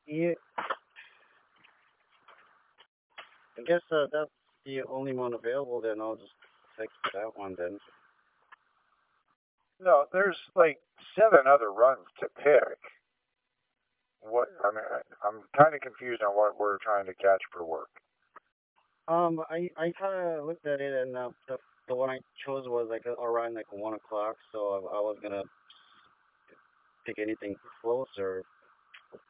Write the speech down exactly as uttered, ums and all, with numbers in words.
Yeah, I guess uh, that's the only one available. Then I'll just take that one then. No, there's like seven other runs to pick. What I mean, I, I'm kind of confused on what we're trying to catch for work. Um, I I kind of looked at it, and uh, the the one I chose was like around like one o'clock. So I, I was gonna pick anything closer.